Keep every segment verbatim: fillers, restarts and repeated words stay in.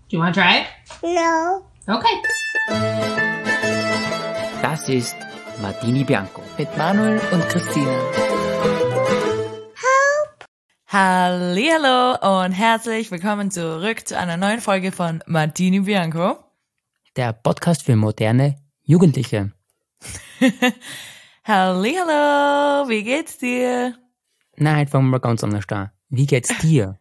Do you want to try it? No. Okay. Das ist Martini Bianco. Mit Manuel und Christina. Help. Hallihallo und herzlich willkommen zurück zu einer neuen Folge von Martini Bianco. Der Podcast für moderne Jugendliche. Hallihallo, wie geht's dir? Nein, heute fangen wir ganz anders an. Wie geht's dir?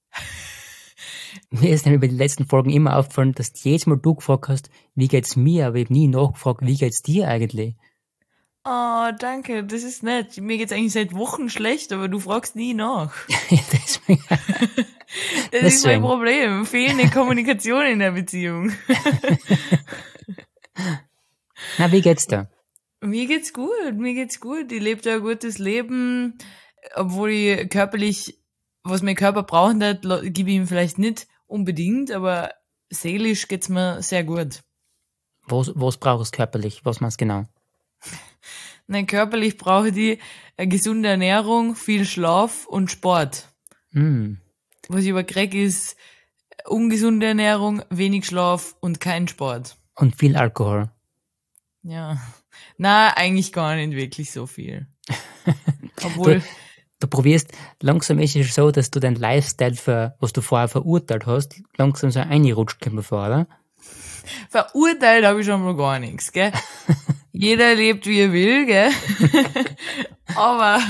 Mir ist nämlich bei den letzten Folgen immer aufgefallen, dass jedes Mal du gefragt hast, wie geht's mir, aber ich habe nie nachgefragt, wie geht's dir eigentlich? Oh, danke, das ist nett. Mir geht's eigentlich seit Wochen schlecht, aber du fragst nie nach. Deswegen. Das ist mein Problem. Fehlende Kommunikation in der Beziehung. Na, wie geht's dir? Mir geht's gut, mir geht's gut. Ich lebe da ein gutes Leben, obwohl ich körperlich, was mein Körper brauchen hat, gebe ich ihm vielleicht nicht unbedingt, aber seelisch geht's mir sehr gut. Was, was brauchst du körperlich? Was meinst du genau? Nein, körperlich brauche ich eine gesunde Ernährung, viel Schlaf und Sport. Mm. Was ich aber kriege, ist ungesunde Ernährung, wenig Schlaf und kein Sport. Und viel Alkohol. Ja. Na, eigentlich gar nicht wirklich so viel. Obwohl... Du, du probierst, langsam ist es so, dass du deinen Lifestyle, für, was du vorher verurteilt hast, langsam so reingerutscht kommt vor, oder? Verurteilt habe ich schon mal gar nichts, gell? Jeder lebt, wie er will, gell? Aber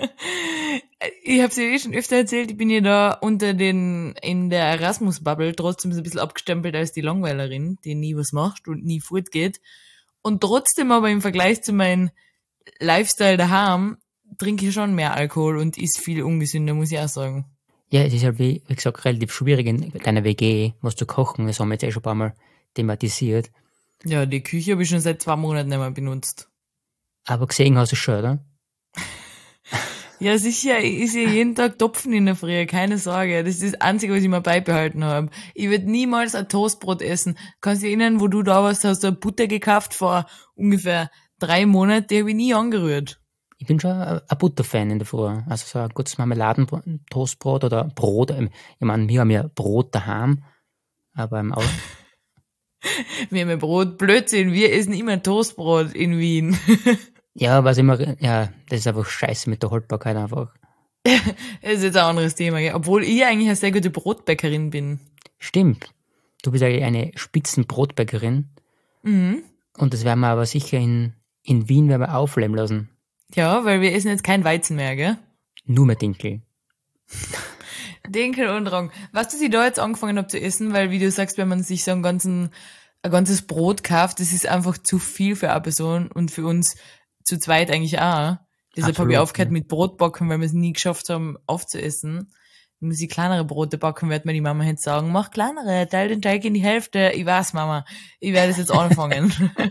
ich habe es ja eh schon öfter erzählt, ich bin ja da unter den, in der Erasmus-Bubble trotzdem so ein bisschen abgestempelt als die Langweilerin, die nie was macht und nie fortgeht. Und trotzdem aber im Vergleich zu meinem Lifestyle daheim trinke ich schon mehr Alkohol und ist viel ungesünder, muss ich auch sagen. Ja, es ist halt, wie, wie gesagt, relativ schwierig in deiner W G, was zu kochen. Das haben wir jetzt eh schon ein paar Mal thematisiert. Ja, die Küche habe ich schon seit zwei Monaten nicht mehr benutzt. Aber gesehen hast du es schon, oder? Ja, sicher, ich esse ja jeden Tag Topfen in der Früh, keine Sorge. Das ist das Einzige, was ich mir beibehalten habe. Ich würde niemals ein Toastbrot essen. Kannst du dich erinnern, wo du da warst, hast du eine Butter gekauft vor ungefähr drei Monaten, die habe ich nie angerührt. Ich bin schon ein Butterfan in der Früh. Also so ein gutes Marmeladen-Toastbrot oder Brot. Ich meine, wir haben ja Brot daheim, aber im Auto. Wir haben ja Brot, Blödsinn, wir essen immer Toastbrot in Wien. Ja, was immer, ja, das ist einfach scheiße mit der Haltbarkeit einfach. Das ist jetzt ein anderes Thema, gell? Obwohl ich eigentlich eine sehr gute Brotbäckerin bin. Stimmt. Du bist eigentlich eine Spitzenbrotbäckerin. Mhm. Und das werden wir aber sicher in, in Wien werden wir aufleben lassen. Ja, weil wir essen jetzt kein Weizen mehr, gell? Nur mehr Dinkel. Dinkel und Roggen. Was, dass ich da jetzt angefangen habe zu essen, weil, wie du sagst, wenn man sich so ein, ganzen, ein ganzes Brot kauft, das ist einfach zu viel für eine Person und für uns zu zweit eigentlich auch. Deshalb habe ich aufgehört ja. mit Brotbacken, weil wir es nie geschafft haben, aufzuessen. Wenn wir sie kleinere Brote backen, wird mir die Mama jetzt sagen, mach kleinere, teil den Teig in die Hälfte. Ich weiß, Mama, ich werde es jetzt anfangen.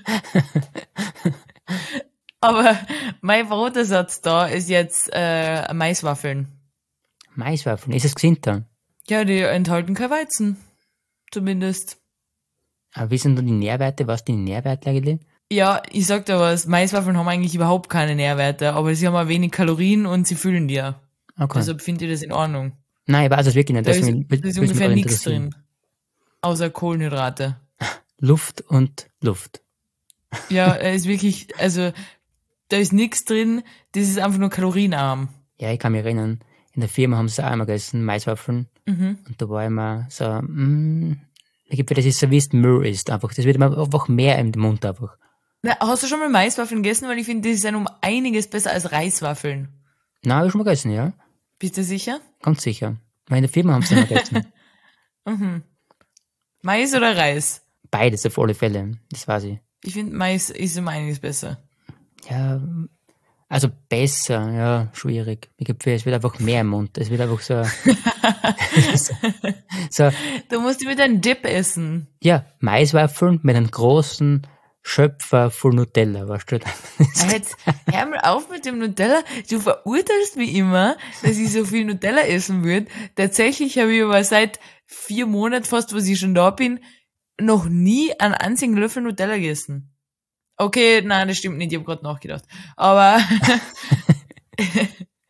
Aber mein Brotersatz da ist jetzt äh, Maiswaffeln. Maiswaffeln, ist es gesinter? Ja, die enthalten kein Weizen. Zumindest. Aber wie sind denn die Nährwerte? Was sind die Nährwerte eigentlich? Ja, ich sag dir was, Maiswaffeln haben eigentlich überhaupt keine Nährwerte, aber sie haben auch wenig Kalorien und sie füllen dir. Okay. Deshalb finde ich das in Ordnung. Nein, ich weiß es wirklich nicht. Da Das ist, will, da ist ungefähr nichts drin. Außer Kohlenhydrate. Luft und Luft. Ja, er ist wirklich, also, da ist nichts drin, das ist einfach nur kalorienarm. Ja, ich kann mich erinnern, in der Firma haben sie auch einmal gegessen, Maiswaffeln. Mhm. Und da war immer so, mh, ich glaube, das ist so, wie es Müll ist, einfach. Das wird immer einfach mehr im Mund einfach. Na, hast du schon mal Maiswaffeln gegessen? Weil ich finde, die sind um einiges besser als Reiswaffeln. Nein, habe ich schon mal gegessen, ja. Bist du sicher? Ganz sicher. Weil in der Firma haben sie immer gegessen. Mhm. Mais oder Reis? Beides auf alle Fälle, das weiß ich. Ich finde, Mais ist um einiges besser. Ja, also besser, ja, schwierig. Ich glaube, es wird einfach mehr im Mund. Es wird einfach so, so, so, Du musst die mit einem Dip essen. ja, Maiswaffeln mit einem großen Schöpfer voll Nutella, weißt du? Jetzt hör mal auf mit dem Nutella. Du verurteilst mich immer, dass ich so viel Nutella essen würde. Tatsächlich habe ich aber seit vier Monaten fast, was ich schon da bin, noch nie einen einzigen Löffel Nutella gegessen. Okay, nein, das stimmt nicht, ich habe gerade nachgedacht. Aber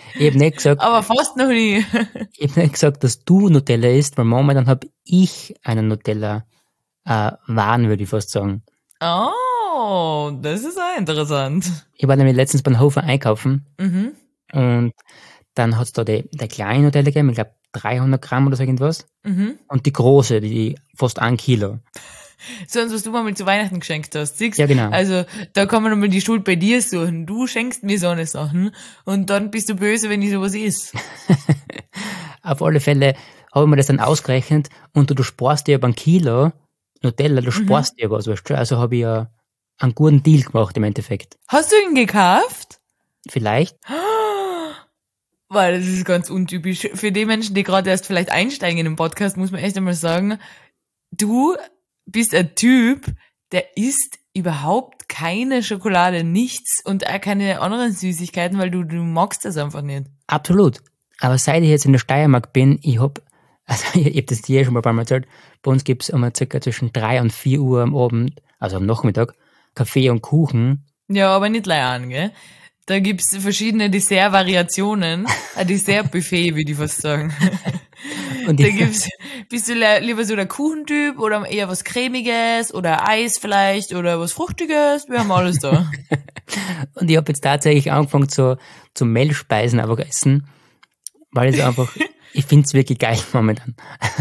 Ich habe nicht gesagt, Aber fast noch nie. ich habe nicht gesagt, dass du Nutella isst, weil momentan habe ich einen Nutella äh, Wahn, würde ich fast sagen. Oh, das ist auch interessant. Ich war nämlich letztens beim Hofer einkaufen Mhm. und dann hat's da die, die kleine Nutella gegeben, ich glaube dreihundert Gramm oder so irgendwas. Mhm. Und die große, die fast ein Kilo. Sonst, was du mir mal zu Weihnachten geschenkt hast. Siehst? Ja, genau. Also, da kann man nochmal die Schuld bei dir suchen. Du schenkst mir so eine Sachen und dann bist du böse, wenn ich sowas isst. Auf alle Fälle habe ich mir das dann ausgerechnet und du, du sparst dir aber ein Kilo Nutella, du sparst dir was, weißt du? Also habe ich ja einen guten Deal gemacht im Endeffekt. Hast du ihn gekauft? Vielleicht. Weil das ist ganz untypisch. Für die Menschen, die gerade erst vielleicht einsteigen in den Podcast, muss man echt einmal sagen, du bist ein Typ, der isst überhaupt keine Schokolade, nichts und auch keine anderen Süßigkeiten, weil du, du magst das einfach nicht. Absolut. Aber seit ich jetzt in der Steiermark bin, ich hab, also ich, ich hab das dir schon mal ein paar Mal erzählt, bei uns gibt's immer circa zwischen drei und vier Uhr am Abend, also am Nachmittag, Kaffee und Kuchen. Ja, aber nicht gleich an, gell? Da gibt's verschiedene Dessertvariationen, ein Dessertbuffet, würde ich fast sagen. Und Da ich, gibt's, bist du le- lieber so der Kuchentyp oder eher was Cremiges oder Eis vielleicht oder was Fruchtiges? Wir haben alles da. und ich habe jetzt tatsächlich angefangen zu, zu Mehlspeisen einfach essen, weil es einfach, ich find's wirklich geil momentan.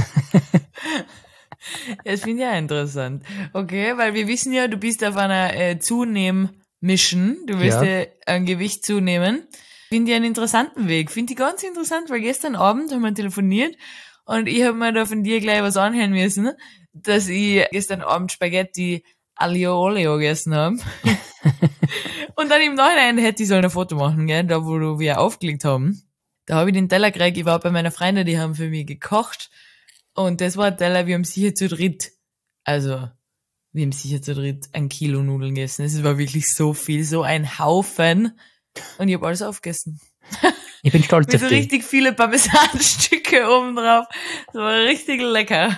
Ja, das finde ich ja interessant. Okay, weil wir wissen ja, du bist auf einer äh, Zunehm-Mission. Du willst Ja. ja ein Gewicht zunehmen. Finde ich einen interessanten Weg. Finde ich ganz interessant, weil gestern Abend haben wir telefoniert und ich habe mir da von dir gleich was anhören müssen, dass ich gestern Abend Spaghetti Aglio Olio gegessen habe. Und dann im Nachhinein hätte ich so ein Foto machen, gell, da wo du wir aufgelegt haben. Da habe ich den Teller gekriegt, ich war bei meiner Freundin, die haben für mich gekocht. Und das war ein Teller, wir haben sicher zu dritt, also wir haben sicher zu dritt ein Kilo Nudeln gegessen. Es war wirklich so viel, so ein Haufen. Und ich habe alles aufgegessen. Ich bin stolz Mit auf so dich. richtig viele Parmesanstücke oben drauf. Das war richtig lecker.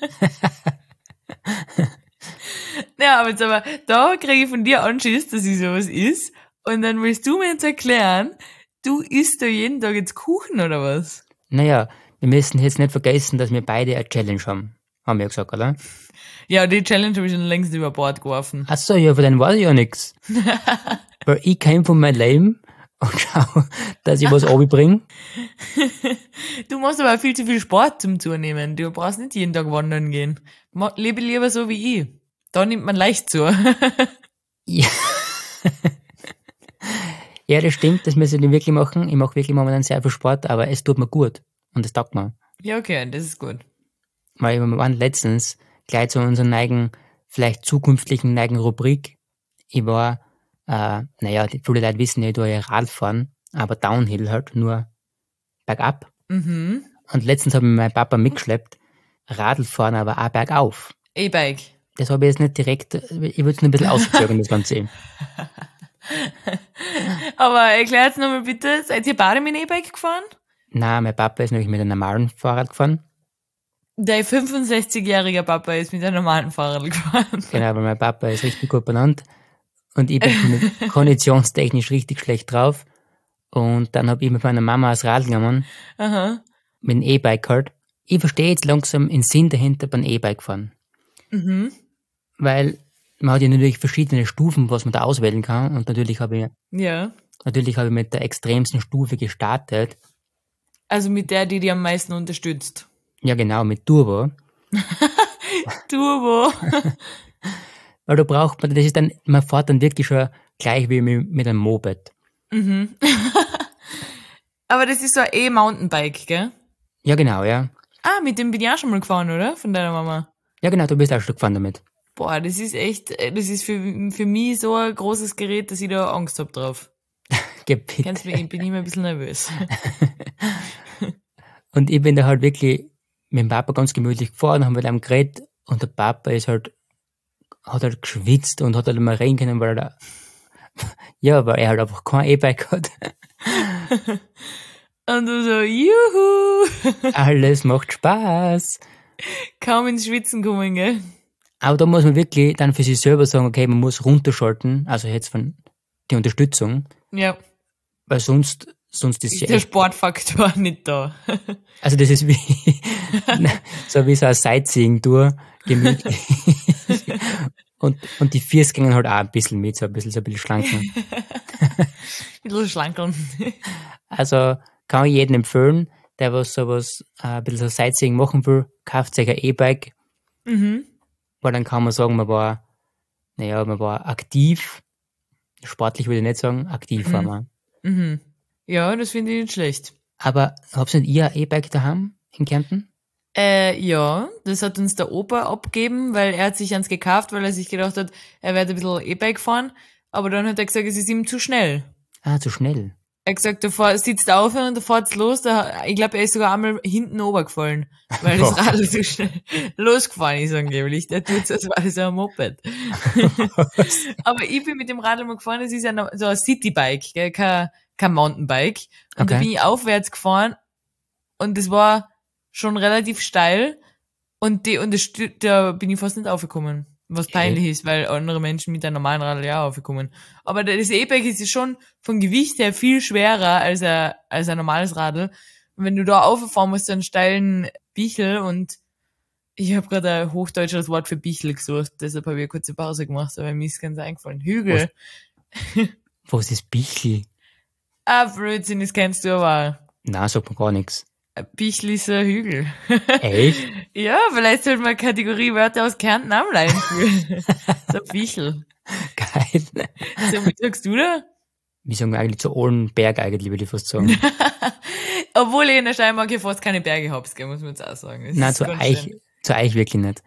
Ja, aber jetzt aber, da kriege ich von dir Anschiss, dass ich sowas is. Und dann willst du mir jetzt erklären, du isst da jeden Tag jetzt Kuchen oder was? Naja, wir müssen jetzt nicht vergessen, dass wir beide eine Challenge haben. Haben wir ja gesagt, oder? Ja, die Challenge habe ich schon längst über Bord geworfen. Ach so, ja, von denen weiß ich ja nix. Weil ich käme von meinem Leben und schau, dass ich was runterbringe. Du machst aber auch viel zu viel Sport zum Zunehmen. Du brauchst nicht jeden Tag wandern gehen. Ma- Lebe lieber so wie ich. Da nimmt man leicht zu. Ja. Ja, das stimmt, das müssen wir wirklich machen. Ich mache wirklich momentan sehr viel Sport, aber es tut mir gut. Und das taugt mir. Ja, okay, das ist gut. Weil wir waren letztens gleich zu unserer neigen, vielleicht zukünftigen neigen Rubrik. Ich war, äh, naja, die viele Leute wissen ja, ich tue ja Radfahren, aber Downhill halt, nur bergab. Mhm. Und letztens habe ich meinen Papa mitgeschleppt, Radlfahren aber auch bergauf. E-Bike. Das habe ich jetzt nicht direkt, ich würde es nur ein bisschen auszögern, das Ganze. Aber erklär jetzt nochmal bitte, seid ihr beide mit dem E-Bike gefahren? Na, mein Papa ist nämlich mit einem normalen Fahrrad gefahren. Der fünfundsechzigjährige Papa ist mit einem normalen Fahrrad gefahren. Genau, weil mein Papa ist richtig gut benannt. Und ich bin konditionstechnisch richtig schlecht drauf. Und dann habe ich mit meiner Mama das Rad genommen, Aha. mit dem E-Bike halt. Ich verstehe jetzt langsam den Sinn dahinter beim E-Bike fahren. Mhm. Weil man hat ja natürlich verschiedene Stufen, was man da auswählen kann. Und natürlich habe ich, Ja. natürlich habe ich mit der extremsten Stufe gestartet. Also mit der, die dich am meisten unterstützt. Ja genau, mit Turbo. Turbo. Weil da braucht man, das ist dann, man fährt dann wirklich schon gleich wie mit, mit einem Moped. Mhm. Aber das ist so ein E-Mountainbike, gell? Ja genau, ja. Ah, mit dem bin ich auch schon mal gefahren, oder? Von deiner Mama. Ja genau, du bist auch ein Stück gefahren damit. Boah, das ist echt, das ist für, für mich so ein großes Gerät, dass ich da Angst hab drauf. Geh bitte. Kennst mich, ich bin immer ein bisschen nervös. Und ich bin da halt wirklich mit dem Papa ganz gemütlich gefahren, haben mit einem geredet und der Papa ist halt, hat halt geschwitzt und hat halt mal reden können, weil er, ja, weil er halt einfach kein E-Bike hat. Und du so, juhu! Alles macht Spaß. Kaum ins Schwitzen kommen, gell? Aber da muss man wirklich dann für sich selber sagen, okay, man muss runterschalten, also jetzt von die Unterstützung, Ja. weil sonst sonst ist Ist ja der echt, Sportfaktor nicht da. also das ist wie, so wie so eine Sightseeing-Tour, gemütlich. Und, und die Füße gingen halt auch ein bisschen mit, so ein bisschen, so ein bisschen schlanken. Bisschen schlankeln. Also kann ich jedem empfehlen, der was sowas, äh, ein bisschen so Sightseeing machen will, kauft sich ein E-Bike, Mhm. weil dann kann man sagen, man war, naja, man war aktiv, sportlich würde ich nicht sagen, aktiv war Mhm. man. Mhm. Ja, das finde ich nicht schlecht. Aber habt ihr nicht ihr ein E-Bike daheim in Kärnten? Äh, ja, das hat uns der Opa abgegeben, weil er hat sich eins gekauft, weil er sich gedacht hat, er wird ein bisschen E-Bike fahren. Aber dann hat er gesagt, es ist ihm zu schnell. Ah, zu schnell. Er hat gesagt, der fahr, sitzt auf und da fahrt's los. Da, ich glaube, er ist sogar einmal hinten runtergefallen, weil das Boah. Radl so schnell losgefahren ist angeblich. Der tut's, als war das ein Moped. Aber ich bin mit dem Radl mal gefahren, das ist ja noch so ein Citybike, gell, kein, kein Mountainbike. Und da Okay. bin ich aufwärts gefahren und das war schon relativ steil und die, und das, stü- da bin ich fast nicht aufgekommen. Was peinlich ist, weil andere Menschen mit einem normalen Radl ja aufgekommen. Aber das E-Bike ist schon vom Gewicht her viel schwerer als ein, als ein normales Radl. Und wenn du da auffahren musst, so einen steilen Bichel und ich habe gerade ein hochdeutsches Wort für Bichel gesucht, deshalb habe ich eine kurze Pause gemacht, aber mir ist ganz eingefallen. Hügel. Was ist Bichli? Ah, Blödsinn, das kennst du aber. Na, sagt man gar nichts. Ein Bichel ist ein Hügel. Echt? Ja, vielleicht sollte man Kategorie Wörter aus Kärnten anleihen für so ein Bichel. Geil. So, wie sagst du da? Wir sagen eigentlich zu allen Berg eigentlich, würde ich fast sagen. Obwohl ich in der Steiermark hier fast keine Berge hab's, gell, muss man jetzt auch sagen. Das Nein, ist zu ganz euch, schön. zu euch wirklich nicht.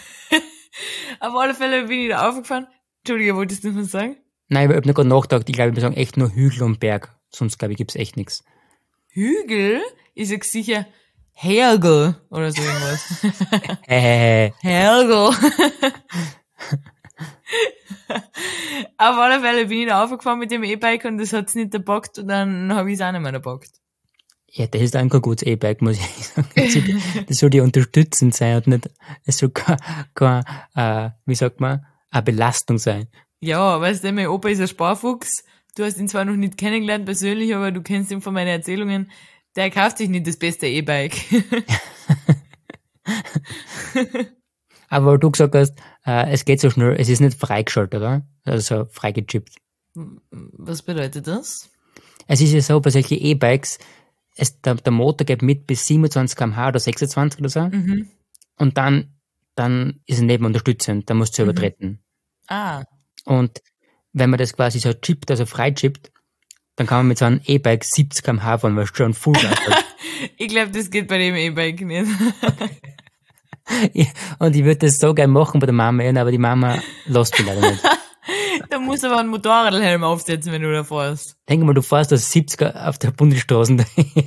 Auf alle Fälle bin ich da aufgefahren. Entschuldige, wolltest du noch was sagen? Nein, ich habe nicht gerade nachgedacht. Ich glaube, wir sagen echt nur Hügel und Berg. Sonst, glaube ich, gibt's echt nichts. Hügel? Ich sag sicher Hergel oder so irgendwas. Äh, Hergel. Auf alle Fälle bin ich da aufgefahren mit dem E-Bike und das hat's nicht gebockt und dann habe ich es auch nicht mehr gebockt. ja, das ist ein kein gutes E-Bike, muss ich sagen. Das soll, das soll ja unterstützend sein und nicht, es soll kein, kein äh, wie sagt man, eine Belastung sein. Ja, weißt du, mein Opa ist ein Sparfuchs. Du hast ihn zwar noch nicht kennengelernt persönlich, aber du kennst ihn von meinen Erzählungen. Der kauft sich nicht das beste E-Bike. Aber weil du gesagt hast, äh, es geht so schnell, es ist nicht freigeschaltet, oder? Also freigechippt. Was bedeutet das? Es ist ja so, bei solchen E-Bikes, es, der, der Motor geht mit bis siebenundzwanzig Kilometer pro Stunde oder sechsundzwanzig oder so. Mhm. Und dann, dann ist er nicht mehr unterstützend, dann musst du selber treten. Ah. Und wenn man das quasi so chippt, also frei chippt, dann kann man mit so einem E-Bike siebzig Kilometer pro Stunde fahren, weil es schon Fullgas hat. Ich glaube, das geht bei dem E-Bike nicht. Ja, und ich würde das so gerne machen bei der Mama, aber die Mama lässt mich leider nicht. Da musst du aber einen Motorradhelm aufsetzen, wenn du da fährst. Denk mal, du fährst das siebziger auf der Bundesstraße.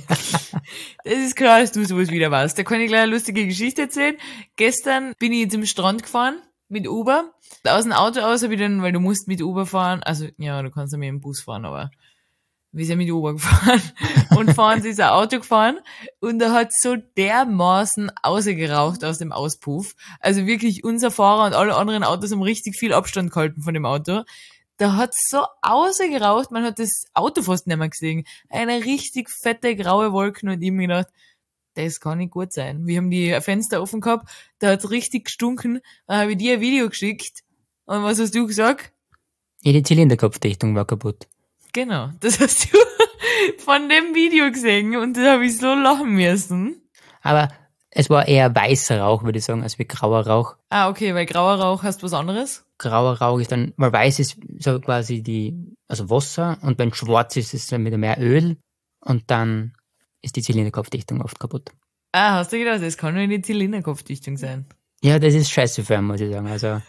Das ist klar, dass du sowas wieder warst. Da kann ich gleich eine lustige Geschichte erzählen. Gestern bin ich zum Strand gefahren mit Uber. Aus dem Auto aus habe ich dann, weil du musst mit Uber fahren, also ja, du kannst ja mit dem Bus fahren, aber wir sind mit Uber gefahren und fahren sie ist ein Auto gefahren und da hat so dermaßen ausgeraucht aus dem Auspuff. Also wirklich unser Fahrer und alle anderen Autos haben richtig viel Abstand gehalten von dem Auto. Da hat's so ausgeraucht, man hat das Auto fast nicht mehr gesehen. Eine richtig fette graue Wolke und ich hab mir gedacht, das kann nicht gut sein. Wir haben die Fenster offen gehabt, da hat's richtig gestunken, dann habe ich dir ein Video geschickt und was hast du gesagt? Ja, die Zylinderkopfdichtung war kaputt. Genau, das hast du von dem Video gesehen und da habe ich so lachen müssen. Aber es war eher weißer Rauch, würde ich sagen, als wie grauer Rauch. Ah, okay, weil grauer Rauch hast was anderes? Grauer Rauch ist dann, weil weiß ist so quasi die, also Wasser, und wenn schwarz ist, ist es dann wieder mehr Öl und dann ist die Zylinderkopfdichtung oft kaputt. Ah, hast du gedacht, das kann nur die Zylinderkopfdichtung sein. Ja, das ist scheiße für einen, muss ich sagen. Also,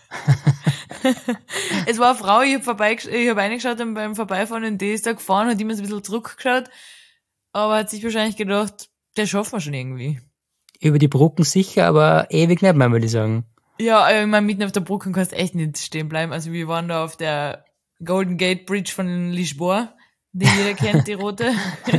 Es war eine Frau, ich habe vorbei, ich habe reingeschaut und beim Vorbeifahren und die ist da gefahren, hat immer so ein bisschen zurückgeschaut, aber hat sich wahrscheinlich gedacht, das schaffen wir schon irgendwie. über die Brücken sicher, aber ewig nicht mehr, würde ich sagen. Ja, ich meine, mitten auf der Brücke kannst du echt nicht stehen bleiben. Also wir waren da auf der Golden Gate Bridge von Lisboa, die jeder kennt, die rote.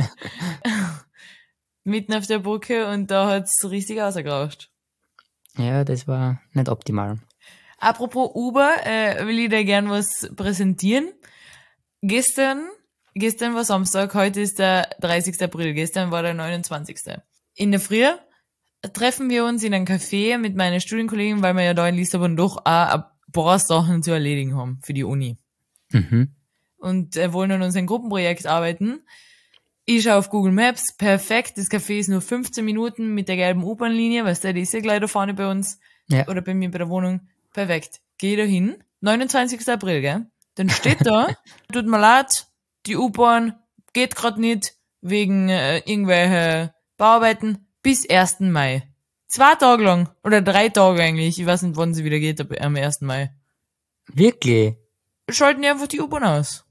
Mitten auf der Brücke und da hat's richtig ausgeraucht. Ja, das war nicht optimal. Apropos Uber, äh, will ich dir gern was präsentieren. Gestern Gestern war Samstag, heute ist der dreißigster April, gestern war der neunundzwanzigste In der Früh treffen wir uns in einem Café mit meinen Studienkollegen, weil wir ja da in Lissabon doch auch ein paar Sachen zu erledigen haben für die Uni. Mhm. Und äh, wollen an unserem Gruppenprojekt arbeiten. Ich schaue auf Google Maps, perfekt, das Café ist nur fünfzehn Minuten mit der gelben U-Bahn-Linie, weißt du, die ist ja gleich da vorne bei uns, Ja. oder bei mir bei der Wohnung. Perfekt. Geh da hin, neunundzwanzigster April, gell? Dann steht da, tut mir leid, die U-Bahn geht grad nicht, wegen äh, irgendwelche Bauarbeiten, bis ersten Mai. Zwei Tage lang, oder drei Tage eigentlich, ich weiß nicht, wann sie wieder geht, aber am ersten Mai. Wirklich? Schalten die einfach die U-Bahn aus.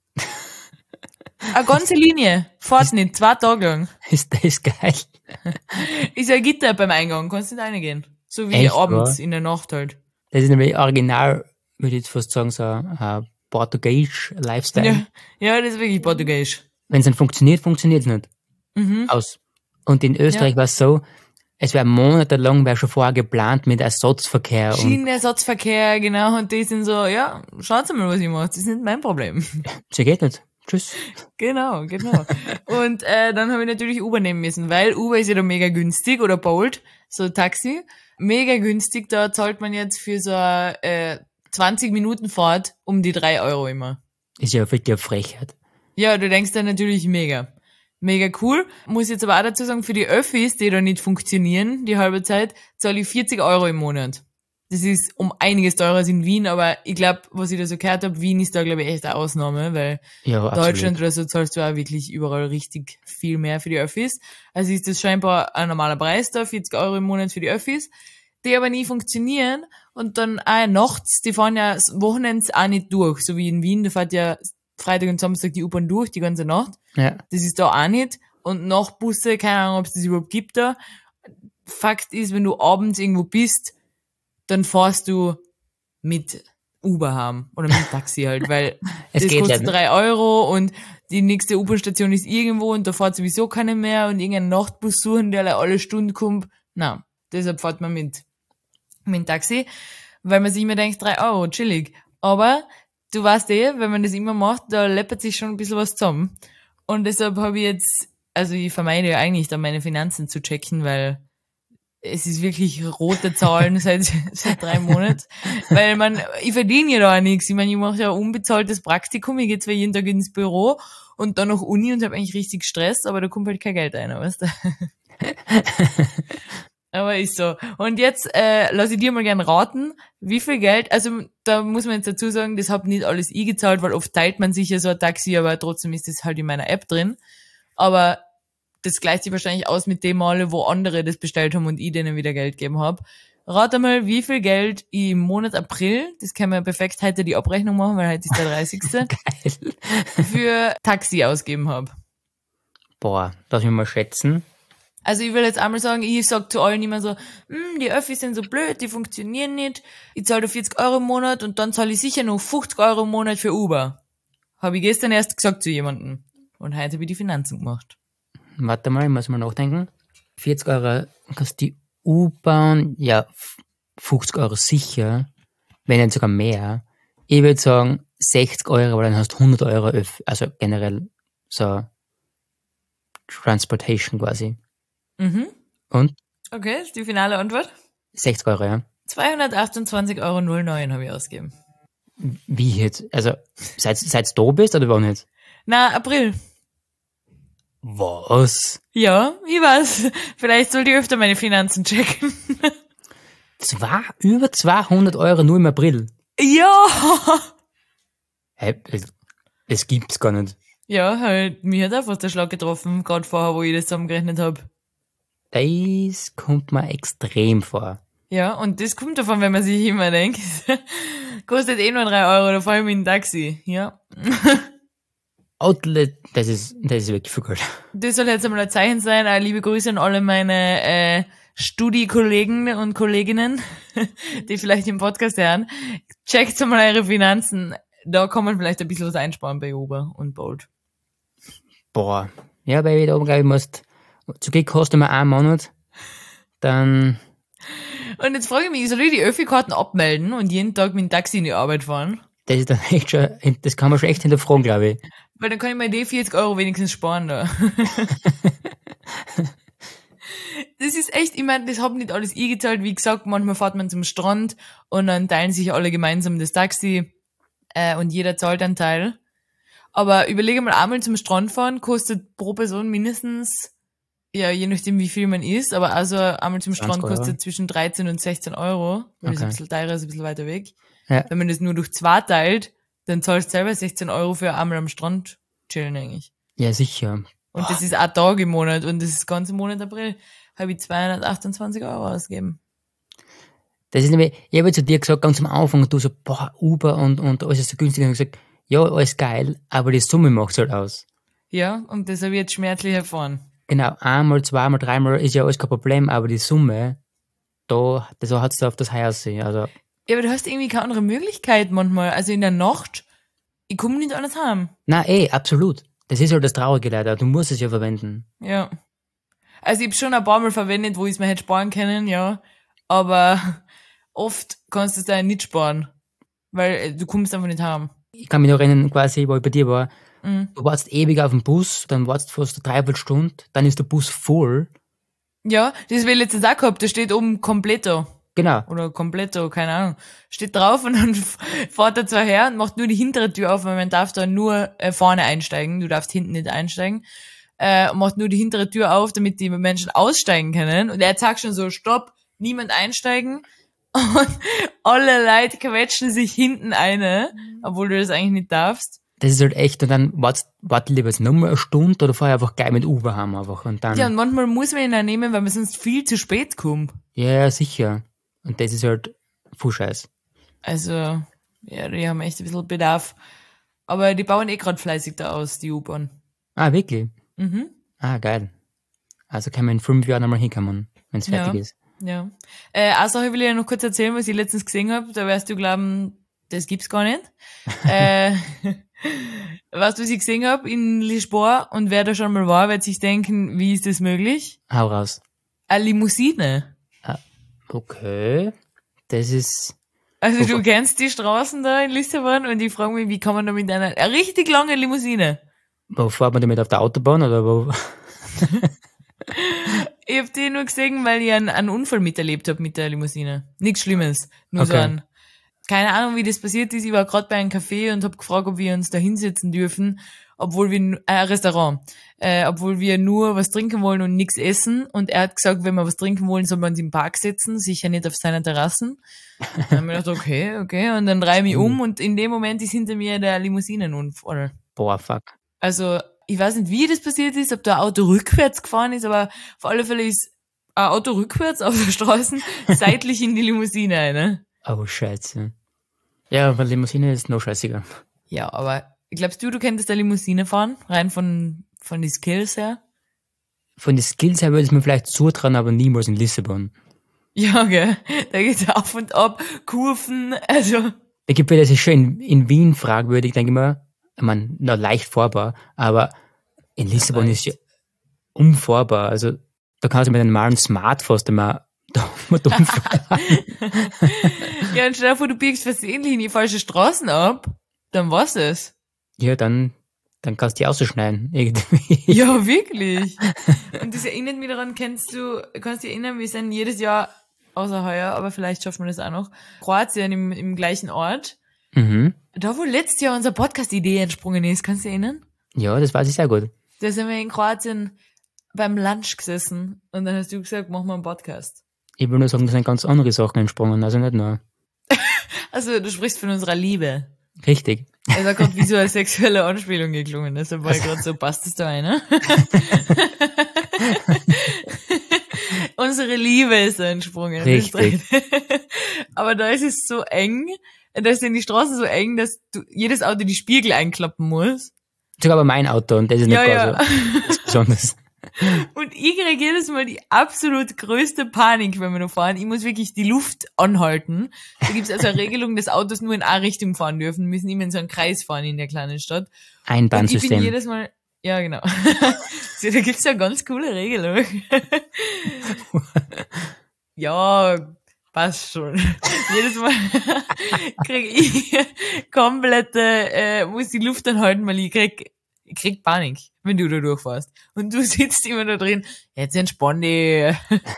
Eine ganze Linie, fährt nicht, zwei Tage lang. Ist das geil? Ist ja ein Gitter beim Eingang, kannst nicht reingehen. So wie Echt, abends wahr? in der Nacht halt. Das ist nämlich original, würde ich jetzt fast sagen, so ein portugiesisch Lifestyle. Ja, ja, das ist wirklich portugiesisch. Wenn es dann funktioniert, funktioniert es nicht. Mhm. Aus. Und in Österreich Ja. war es so, es wäre monatelang, wäre schon vorher geplant mit Ersatzverkehr. Und Schienenersatzverkehr, genau, und die sind so, ja, schaut mal, was ich mache, das ist nicht mein Problem. sie geht nicht. Tschüss. Genau, genau. Und äh, dann habe ich natürlich Uber nehmen müssen, weil Uber ist ja da mega günstig, oder Bolt, so Taxi. Mega günstig, da zahlt man jetzt für so eine äh, zwanzig Minuten Fahrt um die drei Euro immer. Ist ja wirklich eine Frechheit. Ja, du denkst dann natürlich mega. Mega cool. Muss jetzt aber auch dazu sagen, für die Öffis, die da nicht funktionieren, die halbe Zeit, zahle ich vierzig Euro im Monat. Das ist um einiges teurer als in Wien, aber ich glaube, was ich da so gehört habe, Wien ist da, glaube ich, echt eine Ausnahme, weil Ja, absolut. Deutschland oder so zahlst du auch wirklich überall richtig viel mehr für die Öffis. Also ist das scheinbar ein normaler Preis da, vierzig Euro im Monat für die Öffis, die aber nie funktionieren und dann auch nachts, die fahren ja Wochenends auch nicht durch, so wie in Wien, da fährt ja Freitag und Samstag die U-Bahn durch, die ganze Nacht. Ja. Das ist da auch nicht. Und Nachtbusse, keine Ahnung, ob es das überhaupt gibt da. Fakt ist, wenn du abends irgendwo bist, dann fährst du mit Uber heim oder mit Taxi halt, weil Es das geht kostet ja nicht. drei Euro und die nächste U-Bahn-Station ist irgendwo und da fährt sowieso keine mehr und irgendeinen Nachtbus suchen, der alle Stunden kommt. Na, deshalb fährt man mit, mit dem Taxi, weil man sich immer denkt, drei Euro, chillig. Aber du weißt eh, wenn man das immer macht, da läppert sich schon ein bisschen was zusammen. Und deshalb habe ich jetzt, also ich vermeide ja eigentlich da meine Finanzen zu checken, weil es ist wirklich rote Zahlen seit seit drei Monaten. Weil man, ich verdiene ja da auch nichts. Ich meine, ich mache ja ein unbezahltes Praktikum, ich gehe zwar jeden Tag ins Büro und dann noch Uni und habe eigentlich richtig Stress, aber da kommt halt kein Geld rein, weißt du? Aber ist so. Und jetzt äh, lass ich dir mal gern raten, wie viel Geld, also da muss man jetzt dazu sagen, das hab nicht alles ich gezahlt, weil oft teilt man sich ja so ein Taxi, aber trotzdem ist das halt in meiner App drin. Aber das gleicht sich wahrscheinlich aus mit dem Male, wo andere das bestellt haben und ich denen wieder Geld gegeben habe. Rat einmal, wie viel Geld ich im Monat April, das kann man ja perfekt heute die Abrechnung machen, weil heute ist der dreißigste Geil. für Taxi ausgeben habe. Boah, lass mich mal schätzen. Also ich will jetzt einmal sagen, ich sag zu allen immer so, hm, die Öffis sind so blöd, die funktionieren nicht. Ich zahle da vierzig Euro im Monat und dann zahle ich sicher noch fünfzig Euro im Monat für Uber. Habe ich gestern erst gesagt zu jemandem. Und heute habe ich die Finanzen gemacht. Warte mal, ich muss mal nachdenken. vierzig Euro kostet die U-Bahn, ja, fünfzig Euro sicher, wenn nicht sogar mehr. Ich würde sagen sechzig Euro, weil dann hast du hundert Euro, Öff, also generell so Transportation quasi. Mhm. Und? Okay, ist die finale Antwort. sechzig Euro, ja. zweihundertachtundzwanzig Euro neun habe ich ausgegeben. Wie jetzt? Also, seit, seit du da bist oder wann nicht? Na, April. Was? Ja, ich weiß. Vielleicht sollte ich öfter meine Finanzen checken. Zwei, über zweihundert Euro nur im April? Ja! Hey, das, das gibt's gar nicht. Ja, halt, mir hat einfach der Schlag getroffen, gerade vorher, wo ich das zusammengerechnet habe. Das kommt mir extrem vor. Ja, und das kommt davon, wenn man sich immer denkt, kostet eh nur drei Euro, da fahre ich mit dem Taxi. Ja. Outlet, das ist, das ist wirklich viel Geld. Das soll jetzt einmal ein Zeichen sein. Äh, liebe Grüße an alle meine äh, Studi-Kollegen und Kolleginnen, die vielleicht im Podcast hören. Checkt mal eure Finanzen. Da kann man vielleicht ein bisschen was einsparen bei Uber und Bolt. Boah. Ja, Baby, da oben, glaube ich, musst, zu Geld kostet mir einen Monat, dann, Und jetzt frage ich mich, soll ich die Öffi-Karten abmelden und jeden Tag mit dem Taxi in die Arbeit fahren? das ist dann echt schon, das kann man schon echt hinterfragen, glaube ich. Weil dann kann ich mir die vierzig Euro wenigstens sparen da. Das ist echt, ich meine, das hab nicht alles eingezahlt. Wie gesagt, manchmal fährt man zum Strand und dann teilen sich alle gemeinsam das Taxi äh, und jeder zahlt einen Teil. Aber überlege mal, einmal zum Strand fahren kostet pro Person mindestens, ja, je nachdem wie viel man isst, aber also einmal zum Strand Euro. kostet zwischen dreizehn und sechzehn Euro. Weil das ist Okay. ein bisschen teurer, ist ein bisschen weiter weg. Ja. Wenn man das nur durch zwei teilt, dann zahlst du selber sechzehn Euro für einmal am Strand chillen eigentlich. Ja, sicher. Und das ist ein Tag im Monat und das ist der ganze Monat April. Habe ich zweihundertachtundzwanzig Euro ausgegeben. Das ist nämlich, ich habe zu dir gesagt, ganz am Anfang, du so, boah, Uber und, und alles ist so günstig. Und ich gesagt, ja, alles geil, aber die Summe macht's halt aus. Ja, und das habe ich jetzt schmerzlich erfahren. Genau, einmal, zweimal, dreimal ist ja alles kein Problem, aber die Summe, da, das hat's da auf das Haus. Also, Ja, aber du hast irgendwie keine andere Möglichkeit manchmal. Also in der Nacht, ich komme nicht anders heim. na, eh, absolut. Das ist halt das Traurige leider. Du musst es ja verwenden. Ja. Also ich habe schon ein paar Mal verwendet, wo ich es mir hätte sparen können, ja. Aber oft kannst du es da nicht sparen. Weil äh, du kommst einfach nicht heim. Ich kann mich noch erinnern, quasi, wo ich bei dir war. Mhm. Du warst ewig auf dem Bus, dann warst du fast eine Dreiviertelstunde, dann ist der Bus voll. Ja, das will ich letztens auch gehabt. Da steht oben Completo. Genau. Oder Completo, keine Ahnung. Steht drauf und dann fährt er zwar her und macht nur die hintere Tür auf, weil man darf da nur äh, vorne einsteigen. Du darfst hinten nicht einsteigen. Äh, und macht nur die hintere Tür auf, damit die Menschen aussteigen können. Und er sagt schon so, stopp, niemand einsteigen. Und alle Leute quetschen sich hinten eine, obwohl du das eigentlich nicht darfst. Das ist halt echt, und dann warte wart lieber jetzt nochmal eine Stunde oder fahr einfach gleich mit Uber heim einfach und dann. Ja, und manchmal muss man ihn auch nehmen, weil man sonst viel zu spät kommt. Ja, ja, sicher. Und das ist halt voll Scheiß. Also, ja, die haben echt ein bisschen Bedarf. Aber die bauen eh gerade fleißig da aus, die U-Bahn. Ah, wirklich? Mhm. Ah, geil. Also kann man in fünf Jahren einmal hinkommen, wenn es fertig Ja. ist. Ja. Äh, eine Sache will ich ja noch kurz erzählen, was ich letztens gesehen habe. Da wirst du glauben, das gibt's gar nicht. äh, weißt du, was ich gesehen habe in Lisboa? Und wer da schon mal war, wird sich denken, wie ist das möglich? Hau raus. Eine Limousine. Okay. Das ist, Also du Super. kennst die Straßen da in Lissabon und ich frage mich, wie kann man da mit einer eine richtig lange Limousine? wo fährt man damit auf der Autobahn oder wo? Ich hab die nur gesehen, weil ich einen, einen Unfall miterlebt hab mit der Limousine. Nichts Schlimmes. Nur so Okay. ein, keine Ahnung, wie das passiert ist. Ich war gerade bei einem Café und hab gefragt, ob wir uns da hinsetzen dürfen, obwohl wir, n- äh, ein Restaurant, äh, obwohl wir nur was trinken wollen und nichts essen. Und er hat gesagt, wenn wir was trinken wollen, soll man uns im Park setzen, sicher nicht auf seiner Terrassen. Dann hab ich mir gedacht, okay, okay. Und dann drehe ich mich um und in dem Moment ist hinter mir der Limousinenunfall. Boah, fuck. Also, ich weiß nicht, wie das passiert ist, ob da ein Auto rückwärts gefahren ist, aber auf alle Fälle ist ein Auto rückwärts auf der Straße seitlich in die Limousine rein. Oh, Scheiße. Ja, weil Limousine ist noch scheißiger. Ja, aber glaubst du, du könntest eine Limousine fahren? Rein von, von den Skills her? Von den Skills her würde ich mir vielleicht zutrauen, aber niemals in Lissabon. Ja, gell. Da geht's auf und ab, Kurven, also. Ich gebe das ist schon in, in Wien fragwürdig, denke ich mir. Ich meine, noch leicht fahrbar, aber in Lissabon ist ja unfahrbar. Also, da kannst du mit einem normalen Smart fast immer da mit umfahren. Ja, und stell dir vor, du biegst versehentlich in die falsche Straßen ab, dann war's es. Ja, dann, dann kannst du die ausschneiden, irgendwie. Ja, wirklich. Und das erinnert mich daran, kennst du, kannst du dich erinnern, wir sind jedes Jahr, außer heuer, aber vielleicht schaffen wir das auch noch, Kroatien im, im gleichen Ort. Mhm. Da, wo letztes Jahr unsere Podcast-Idee entsprungen ist, kannst du dich erinnern? Ja, das weiß ich sehr gut. Da sind wir in Kroatien beim Lunch gesessen und dann hast du gesagt, machen wir einen Podcast. Ich will nur sagen, da sind ganz andere Sachen entsprungen, also nicht nur. Also, du sprichst von unserer Liebe. Richtig. Es hat gerade wie so eine sexuelle Anspielung geklungen, deshalb war ich gerade so, passt das da rein, ne? Unsere Liebe ist da entsprungen. Richtig. Aber da ist es so eng, da sind die Straßen so eng, dass du jedes Auto die Spiegel einklappen muss. Sogar aber mein Auto und das ist nicht Ja, gar ja. so was Besonderes. Und ich kriege jedes Mal die absolut größte Panik, wenn wir noch fahren. Ich muss wirklich die Luft anhalten. Da gibt es also eine Regelung, dass Autos nur in eine Richtung fahren dürfen, müssen immer in so einen Kreis fahren in der kleinen Stadt. Und ich bin Einbahnsystem. jedes Mal, ja genau. So, da gibt's ja eine ganz coole Regelung. Ja, passt schon. Jedes Mal krieg ich komplette, äh, muss die Luft anhalten, weil ich krieg Ich krieg Panik, wenn du da durchfährst. Und du sitzt immer da drin, jetzt entspann dich.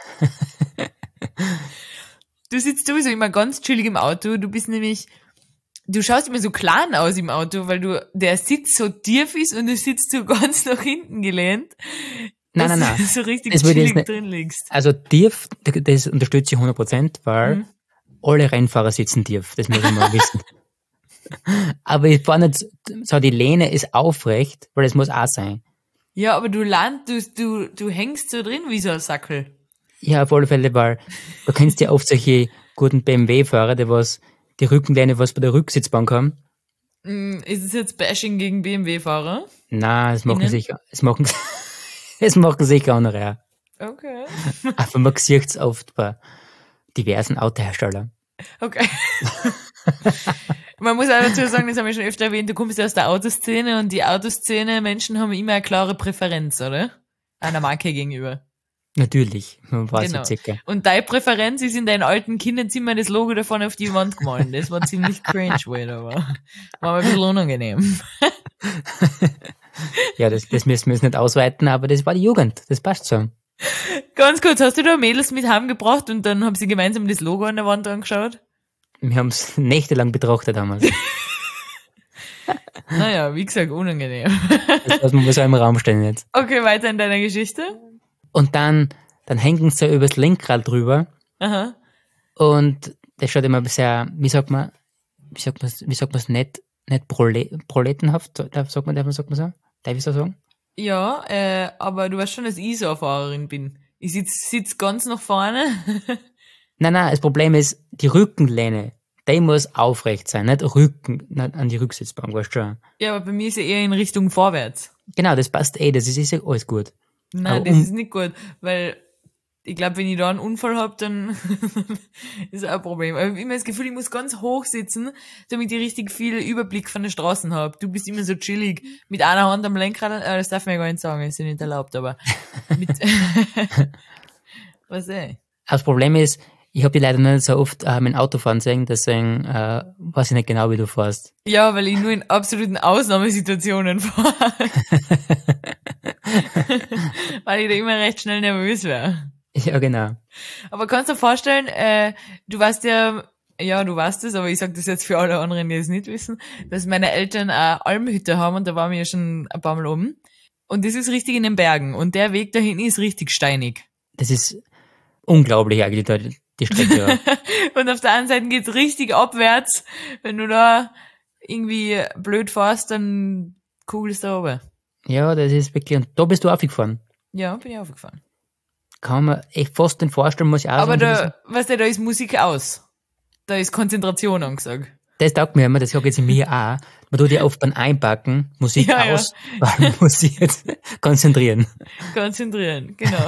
Du sitzt sowieso immer ganz chillig im Auto. Du bist nämlich, du schaust immer so klein aus im Auto, weil du, der Sitz so tief ist und du sitzt so ganz nach hinten gelehnt. Nein, nein, nein. Du so richtig Das würde ich chillig jetzt drin liegst. Also tief, das unterstütze ich hundert Prozent, weil Mhm. alle Rennfahrer sitzen tief. Das muss ich mal wissen. Aber ich fahre nicht, so die Lehne ist aufrecht, weil das muss auch sein. Ja, aber du land, du, du, du hängst so drin wie so ein Sackel. Ja, auf alle Fälle, weil du kennst ja oft solche guten B M W-Fahrer, die was die Rückenlehne was bei der Rücksitzbank haben. Mm, Ist es jetzt Bashing gegen B M W-Fahrer? Nein, das machen Innen? sicher, das machen, das machen sicher andere auch. Okay. Aber man sieht es oft bei diversen Autoherstellern. Okay. Man muss auch dazu sagen, das haben wir schon öfter erwähnt, du kommst ja aus der Autoszene und die Autoszene, Menschen haben immer eine klare Präferenz, oder? Einer Marke gegenüber. Natürlich, man weiß Genau. so circa. Und deine Präferenz ist in deinem alten Kinderzimmer das Logo davon auf die Wand gemalt. Das war ziemlich cringe, weil da war. War mir ein bisschen unangenehm. Ja, das, das müssen wir jetzt nicht ausweiten, aber das war die Jugend, das passt so. Ganz kurz, hast du da Mädels mit heimgebracht und dann haben sie gemeinsam das Logo an der Wand angeschaut? Wir haben es nächtelang betrachtet damals. Naja, wie gesagt, unangenehm. Das lassen wir so im Raum stehen jetzt. Okay, weiter in deiner Geschichte. Und dann, dann hängen sie ja übers Lenkrad drüber Aha. und das schaut immer sehr, wie sagt man, wie sagt man, wie sagt man es nicht, nicht prole, proletenhaft, darf, sagt man, darf man, sagt man so? Darf ich so sagen? Ja, äh, aber du weißt schon, dass ich so eine Fahrerin bin. Ich sitz, sitz ganz nach vorne. Nein, nein, das Problem ist, die Rückenlehne, die muss aufrecht sein, nicht Rücken, nicht an die Rücksitzbank, weißt du schon. Ja, aber bei mir ist ja eher in Richtung vorwärts. Genau, das passt eh, das ist, ist ja alles gut. Nein, Aber das um- ist nicht gut, weil ich glaube, wenn ich da einen Unfall hab, dann ist auch ein Problem. Aber ich habe immer das Gefühl, ich muss ganz hoch sitzen, damit ich richtig viel Überblick von den Straßen hab. Du bist immer so chillig, mit einer Hand am Lenkrad, äh, das darf man ja gar nicht sagen, ist ja nicht erlaubt, aber mit was eh. Das Problem ist, ich habe die leider nicht so oft äh, mit dem Autofahren sehen, deswegen äh, weiß ich nicht genau, wie du fährst. Ja, weil ich nur in absoluten Ausnahmesituationen fahre. Weil ich da immer recht schnell nervös wäre. Ja, genau. Aber kannst du dir vorstellen, äh, du weißt ja, ja, du weißt es, aber ich sag das jetzt für alle anderen, die es nicht wissen, dass meine Eltern eine Almhütte haben und da waren wir ja schon ein paar Mal oben. Und das ist richtig in den Bergen und der Weg dahin ist richtig steinig. Das ist unglaublich eigentlich, da, die Strecke. Ja. Und auf der anderen Seite geht's richtig abwärts. Wenn du da irgendwie blöd fährst, dann kugelst du da oben. Ja, das ist wirklich, und da bist du aufgefahren. Ja, bin ich aufgefahren. Kann man echt fast den vorstellen, muss ich auch Aber sagen. da, weißt du, da ist Musik aus. Da ist Konzentration angesagt. Das taugt mir immer, das sage ich jetzt mir auch. Man tut ja oft beim Einpacken Musik Ja, ja. aus, weil man muss sich jetzt konzentrieren. Konzentrieren, genau.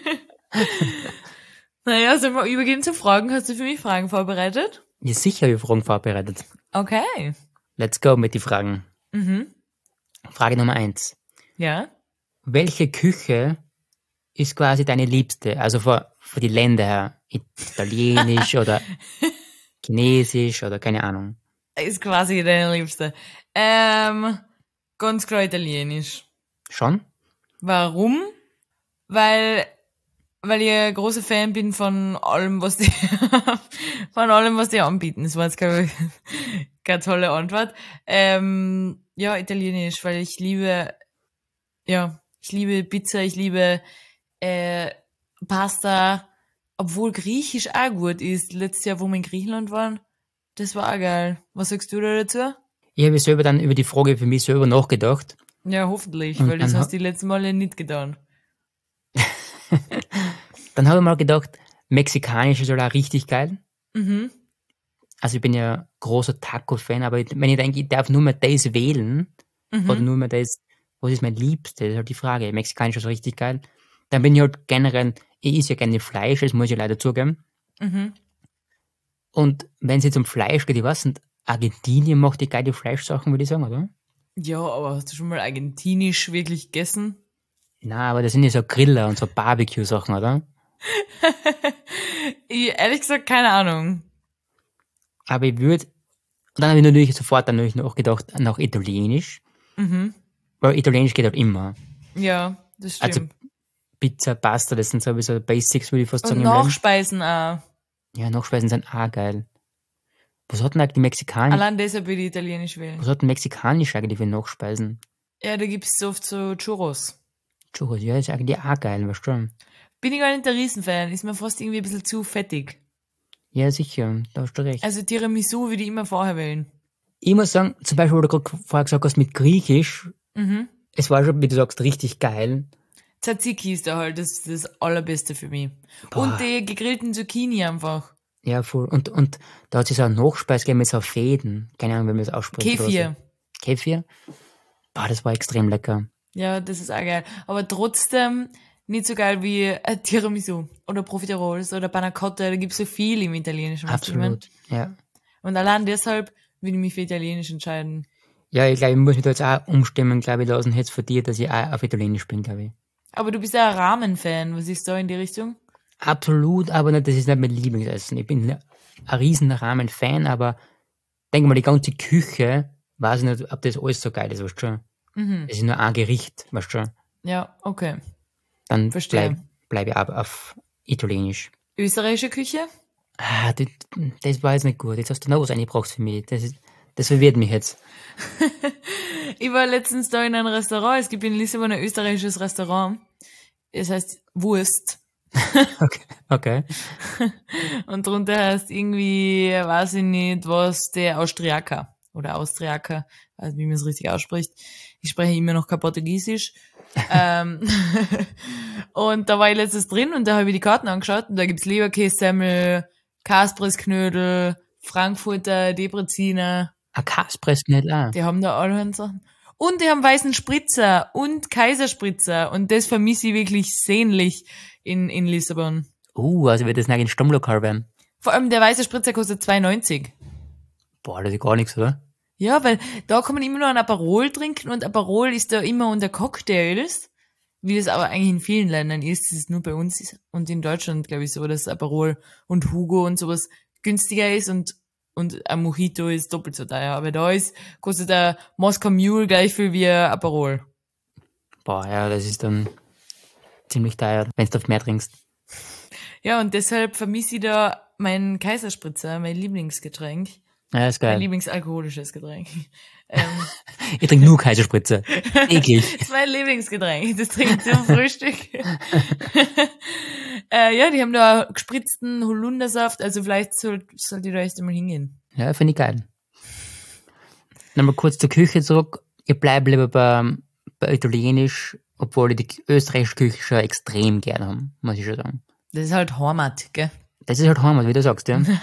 Naja, sollen wir übergehen zu Fragen? Hast du für mich Fragen vorbereitet? Ja, sicher, habe ich Fragen vorbereitet. Okay. Let's go mit den Fragen. Mhm. Frage Nummer eins. Ja. Welche Küche ist quasi deine liebste? Also von, von die Länder her. Italienisch oder Chinesisch oder keine Ahnung. Ist quasi deine Liebste. Ähm, ganz klar italienisch. Schon? Warum? Weil, weil ich ein großer Fan bin von allem, was die, von allem, was die anbieten. Das war jetzt keine, keine tolle Antwort. Ähm, ja, italienisch, weil ich liebe, ja, ich liebe Pizza, ich liebe, äh, Pasta, obwohl Griechisch auch gut ist. Letztes Jahr, wo wir in Griechenland waren, das war auch geil. Was sagst du da dazu? Ich habe selber dann über die Frage für mich selber nachgedacht. Ja, hoffentlich, Und weil das dann hast du die letzten Male nicht getan. Dann habe ich mal gedacht, mexikanisch ist halt auch richtig geil. Mhm. Also ich bin ja großer Taco-Fan, aber wenn ich denke, ich darf nur mehr das wählen, Mhm. oder nur mehr das, was ist mein Liebste, das ist halt die Frage. Mexikanisch ist richtig geil. Dann bin ich halt generell, ich esse ja gerne Fleisch, das muss ich leider zugeben. Mhm. Und wenn es jetzt um Fleisch geht, ich weiß nicht, Argentinien macht die geile Fleischsachen, würde ich sagen, oder? Ja, aber hast du schon mal argentinisch wirklich gegessen? Na, aber das sind ja so Griller und so Barbecue-Sachen, oder? Ich, ehrlich gesagt, keine Ahnung. Aber ich würde, und dann habe ich natürlich sofort dann natürlich noch gedacht, nach Italienisch. Mhm. Weil Italienisch geht halt immer. Ja, das Also stimmt. Pizza, Pasta, das sind sowieso Basics, würde ich fast Und sagen. Im Leben. Nachspeisen auch. Ja, Nachspeisen sind auch geil. Was hat denn eigentlich die Mexikaner? Allein deshalb würde ich Italienisch wählen. Was hat denn Mexikanisch eigentlich für Nachspeisen? Ja, da gibt's oft so Churros. Churros, ja, ist eigentlich auch geil, weißt du? Bin ich gar nicht der Riesenfan, ist mir fast irgendwie ein bisschen zu fettig. Ja, sicher, da hast du recht. Also Tiramisu würde ich immer vorher wählen. Ich muss sagen, zum Beispiel, wo du gerade vorher gesagt hast, mit Griechisch, Mhm. es war schon, wie du sagst, richtig geil. Tzatziki ist da halt das, das Allerbeste für mich. Boah. Und die gegrillten Zucchini einfach. Ja, voll. Und, und da hat es so einen Nachspeis gegeben mit so Fäden. Keine Ahnung, wie man das ausspricht. oder Kefir. So. Kefir? Boah, das war extrem lecker. Ja, das ist auch geil. Aber trotzdem nicht so geil wie äh, Tiramisu oder Profiteroles oder Panna Cotta. Da gibt's so viel im Italienischen. weißt du, wie ich mein? Absolut, ja. Und allein deshalb würde ich mich für Italienisch entscheiden. Ja, ich glaube, ich muss mich da jetzt auch umstimmen, glaube ich, lassen jetzt von dir, dass ich auch auf Italienisch bin, glaube ich. Aber du bist ja ein Ramen-Fan. Was ist da in die Richtung? Absolut, aber nicht, das ist nicht mein Lieblingsessen. Ich bin ein riesen Ramen-Fan, aber denk mal, die ganze Küche, weiß ich nicht, ob das alles so geil ist, weißt du schon. Mhm. Das ist nur ein Gericht, weißt du schon. Ja, okay. Dann Verstehe. bleib, bleib ich aber auf Italienisch. Österreichische Küche? Ah, das, das war jetzt nicht gut. Jetzt hast du noch was eingebracht für mich. Das, ist, das verwirrt mich jetzt. Ich war letztens da in einem Restaurant. Es gibt in Lissabon ein österreichisches Restaurant. Es heißt Wurst. Okay. okay. Und drunter heißt irgendwie, weiß ich nicht, was, der Austriaker. Oder Austriaker. Also wie man es richtig ausspricht. Ich spreche immer noch kein Portugiesisch. ähm, und da war ich letztens drin und da habe ich die Karten angeschaut und da gibt's Leberkässemmel, Kaspressknödel, Frankfurter, Debreziner. Ein Kaspressknödel auch. Die haben da allerhand Sachen. Und die haben weißen Spritzer und Kaiserspritzer und das vermisse ich wirklich sehnlich in, in Lissabon. Uh, also wird das nicht ein Stammlokal werden. Vor allem der weiße Spritzer kostet zwei neunzig. Boah, das ist gar nichts, oder? Ja, weil da kann man immer nur ein Aperol trinken und Aperol ist da immer unter Cocktails, wie das aber eigentlich in vielen Ländern ist. Das ist nur bei uns und in Deutschland, glaube ich, so, dass Aperol und Hugo und sowas günstiger ist und und ein Mojito ist doppelt so teuer. Aber da ist, kostet der Moskau Mule gleich viel wie ein Aperol. Boah, ja, das ist dann ziemlich teuer, wenn du auf mehr trinkst. Ja, und deshalb vermisse ich da meinen Kaiserspritzer, mein Lieblingsgetränk. Ja, ist Mein geil. Lieblingsalkoholisches Getränk. ähm, Ich trinke nur Kaiserspritzer. Eklig. Das ist mein Lieblingsgetränk. Das trinke ich zum Frühstück. äh, ja, die haben da gespritzten Holundersaft. Also vielleicht soll, sollte ich da echt einmal hingehen. Ja, finde ich geil. Nochmal kurz zur Küche zurück. Ich bleibe lieber bei, bei Italienisch, obwohl ich die österreichische Küche schon extrem gerne habe, muss ich schon sagen. Das ist halt Heimat, gell? Das ist halt Heimat, wie du sagst, ja.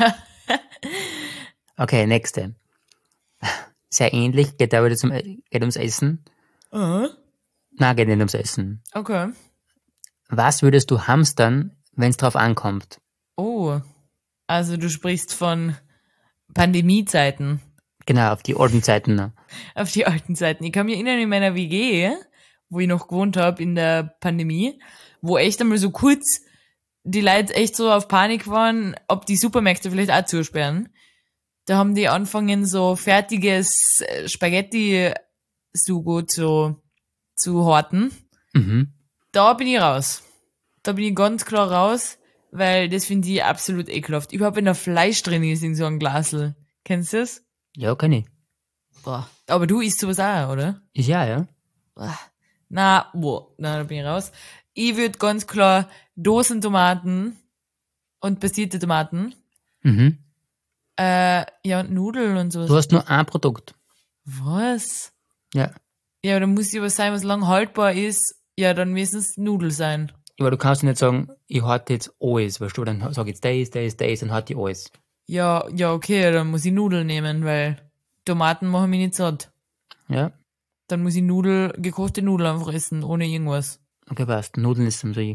Okay, nächste. Sehr ähnlich, geht aber zum, geht ums Essen. Uh-huh. Nein, geht nicht ums Essen. Okay. Was würdest du hamstern, wenn es drauf ankommt? Oh. Also du sprichst von Pandemiezeiten. Genau, auf die alten Zeiten noch. Auf die alten Zeiten. Ich kann mich erinnern, in meiner W G, wo ich noch gewohnt habe in der Pandemie, wo echt einmal so kurz die Leute echt so auf Panik waren, ob die Supermärkte vielleicht auch zusperren. Da haben die angefangen, so fertiges Spaghetti-Sugo zu, zu horten. Mhm. Da bin ich raus. Da bin ich ganz klar raus, weil das finde ich absolut ekelhaft. Überhaupt wenn da Fleisch drin ist in so einem Glasl. Kennst du das? Ja, kann ich. Boah. Aber du isst sowas auch, oder? Ist ja, ja. Boah. Na, boah. Na, da bin ich raus. Ich würde ganz klar Dosentomaten und passierte Tomaten. Mhm. Äh, ja, und Nudeln und sowas. Du hast nur ein Produkt. Was? Ja. Ja, dann muss ja was sein, was lang haltbar ist. Ja, dann müssen es Nudeln sein. Aber du kannst nicht sagen, ich hatte jetzt alles, weißt du, dann sag ich jetzt das, das, das, dann hatte ich alles. Ja, ja, okay, dann muss ich Nudeln nehmen, weil Tomaten machen mich nicht satt. Ja? Dann muss ich Nudel, gekochte Nudeln einfach essen, ohne irgendwas. Okay, passt. Nudeln ist dann so.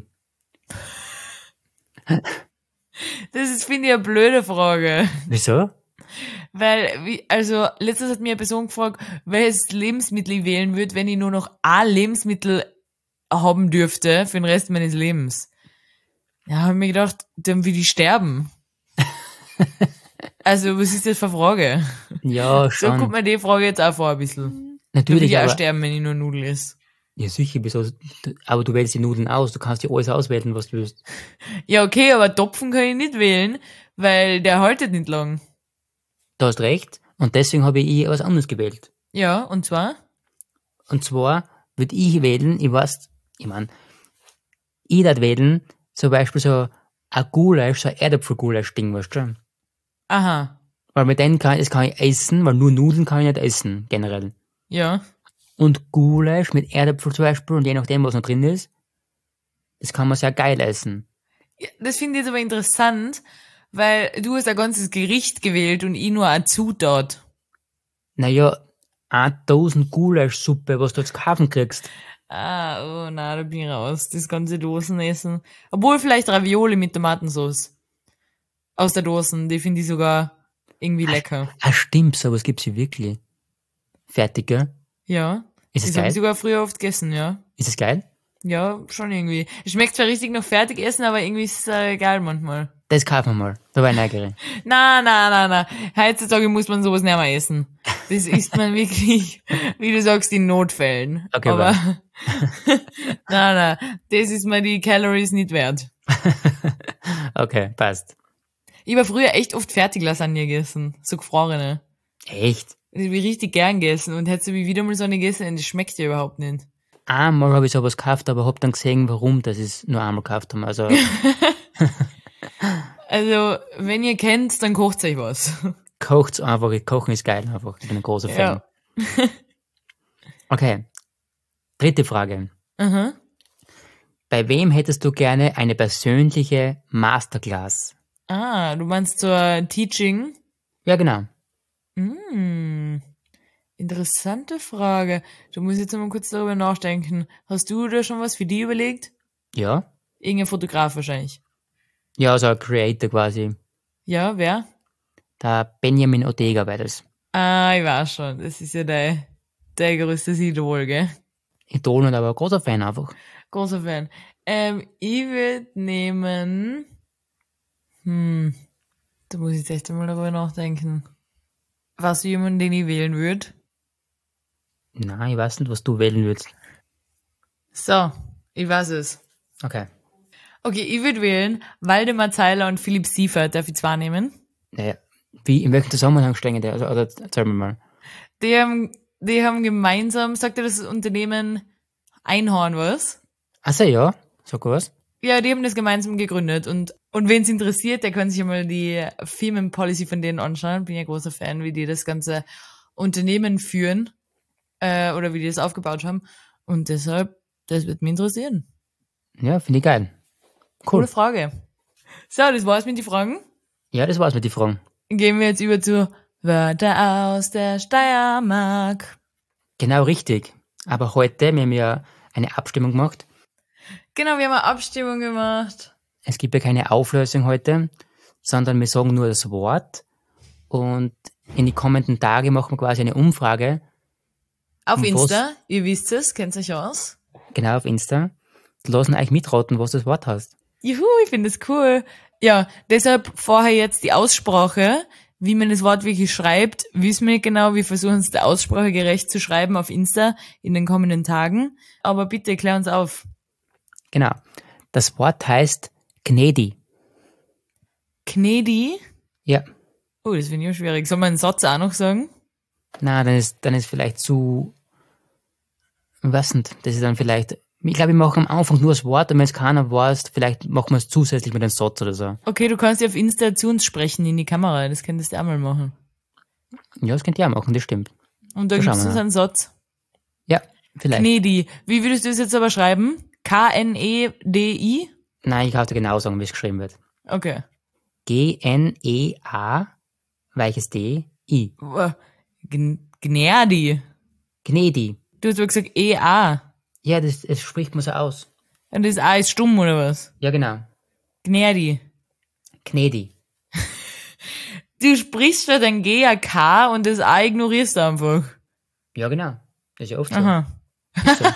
Das ist, finde ich, eine blöde Frage. Wieso? Weil, wie, also, letztens hat mir eine Person gefragt, welches Lebensmittel ich wählen würde, wenn ich nur noch ein Lebensmittel haben dürfte für den Rest meines Lebens. Ja, hab mir gedacht, dann würde ich sterben. Also, was ist das für eine Frage? Ja, So schon. kommt mir die Frage jetzt auch vor, ein bisschen. Da will Natürlich, ich auch aber, sterben, wenn ich nur Nudeln esse. ja sicher, wieso, aber du wählst die Nudeln aus, du kannst dir alles auswählen, was du willst. Ja, okay, aber Topfen kann ich nicht wählen, weil der haltet nicht lang. Du hast recht, und deswegen habe ich was anderes gewählt. Ja, und zwar? Und zwar würde ich wählen, ich weiß, ich mein, ich würde wählen, zum Beispiel so ein Gulasch, so ein Erdäpfel-Gulasch-Ding, weißt du? Aha, Weil mit denen kann, das kann ich essen, weil nur Nudeln kann ich nicht essen, generell. ja. Und Gulasch mit Erdäpfel zum Beispiel und je nachdem, was noch drin ist, das kann man sehr geil essen. Ja, das finde ich jetzt aber interessant, weil du hast ein ganzes Gericht gewählt und ich nur eine Zutat. Naja, eine Dosen Gulaschsuppe, was du jetzt kaufen kriegst. Ah, oh na, da bin ich raus. Das ganze Dosen essen. Obwohl vielleicht Ravioli mit Tomatensauce. Aus der Dosen, die finde ich sogar irgendwie lecker. Ah, stimmt, sowas gibt's hier wirklich. Fertig, gell? Ja. Ist es Das habe ich geil? sogar früher oft gegessen, ja. Ist es geil? Ja, schon irgendwie. Es schmeckt zwar richtig nach Fertigessen, aber irgendwie ist es äh, geil manchmal. Das kaufen wir mal. Da war ich neugierig. Na, na, na, na. Heutzutage muss man sowas nicht mehr essen. Das isst man wirklich, wie du sagst, in Notfällen. Okay, aber na, na, das ist mir die Calories nicht wert. Okay, passt. Ich habe früher echt oft Fertiglasagne gegessen, so gefrorene. Echt? Das habe ich richtig gern gegessen und hättest du wie wieder mal so eine gegessen und das schmeckt ja überhaupt nicht. Einmal habe ich sowas gekauft, aber hab dann gesehen, warum das ist nur einmal gekauft haben. Also, Also, wenn ihr kennt, dann kocht euch was. kocht's einfach. Kochen ist geil einfach. Ich bin ein großer Fan. Ja. Okay. Dritte Frage. Aha. Bei wem hättest du gerne eine persönliche Masterclass? Ah, du meinst zur Teaching? Ja, genau. Hm, interessante Frage. Du musst jetzt mal kurz darüber nachdenken. Hast du da schon was für die überlegt? Ja? Irgendein Fotograf wahrscheinlich. Ja, also ein Creator quasi. Ja, wer? Der Benjamin Ortega war das. Ah, ich weiß schon. Das ist ja dein, dein größtes Idol, gell? Idol und aber ein großer Fan einfach. Großer Fan. Ähm, ich würde nehmen, hm, da muss ich jetzt echt mal darüber nachdenken. Was jemand, den ich wählen würde? Nein, ich weiß nicht, was du wählen würdest. So, ich weiß es. Okay. Okay, ich würde wählen Waldemar Zeiler und Philipp Siefert. Darf ich zwei nehmen? Naja, wie, in welchem Zusammenhang stehen die? Also, oder erzähl mir mal. Die haben, die haben gemeinsam, sagt ihr das Unternehmen Einhorn was? Ach so, ja. Sag was. Ja, die haben das gemeinsam gegründet und, und wen es interessiert, der kann sich einmal die Firmenpolicy von denen anschauen. Bin ja großer Fan, wie die das ganze Unternehmen führen, äh, oder wie die das aufgebaut haben. Und deshalb, das wird mich interessieren. Ja, finde ich geil. Coole Cool. Frage. So, das war's mit den Fragen. Ja, das war's mit den Fragen. Gehen wir jetzt über zu Wörter aus der Steiermark. Genau richtig. Aber heute, wir haben ja eine Abstimmung gemacht. Genau, wir haben eine Abstimmung gemacht. Es gibt ja keine Auflösung heute, sondern wir sagen nur das Wort. Und in die kommenden Tage machen wir quasi eine Umfrage. Auf Und Insta, ihr wisst es, kennt euch aus. Genau, auf Insta. Die lassen euch mitraten, was das Wort heißt. Juhu, ich finde das cool. Ja, deshalb vorher jetzt die Aussprache. Wie man das Wort wirklich schreibt, wissen wir nicht genau. Wir versuchen es der Aussprache gerecht zu schreiben auf Insta in den kommenden Tagen. Aber bitte klär uns auf. Genau. Das Wort heißt Gnädi. Gnädi? Ja. Oh, das finde ich ja schwierig. Soll man einen Satz auch noch sagen? Na, dann ist, dann ist vielleicht zu, ich weiß nicht, das ist dann vielleicht, ich glaube, wir machen am Anfang nur das Wort und wenn es keiner weiß, vielleicht machen wir es zusätzlich mit einem Satz oder so. Okay, du kannst ja auf Insta zu uns sprechen in die Kamera. Das könntest du auch mal machen. Ja, das könnt ihr auch machen, das stimmt. Und da Da gibst schauen du wir uns mal. einen Satz. Ja, vielleicht. Gnädi. Wie würdest du es jetzt aber schreiben? K N E D I? Nein, ich kann dir genau sagen, wie es geschrieben wird. Okay. G N E A, weiches D, I. Uah, Gn- Gnädi. Gnädi. Du hast aber gesagt E A. Ja, das, das spricht man so aus. Und das A ist stumm, oder was? Ja, genau. Gnädi. Gnädi. Du sprichst statt ein G ein K und das A ignorierst du einfach. Ja, genau. Das ist ja oft so. Aha. Ist so.